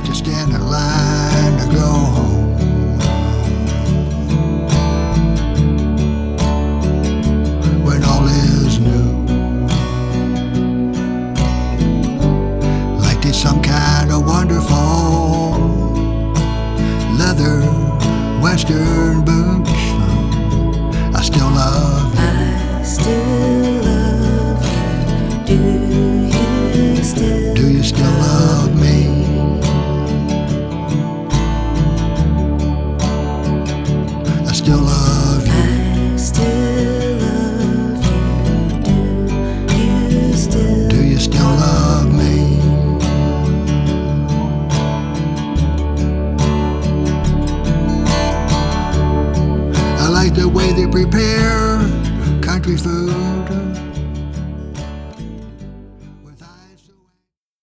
to stand in line to go home. When all is new, like it's some kind of wonderful leather western boots. I still love you. I still love you. Do you still love me? I still love you. I still love you. Do you still love me? I like the way they prepare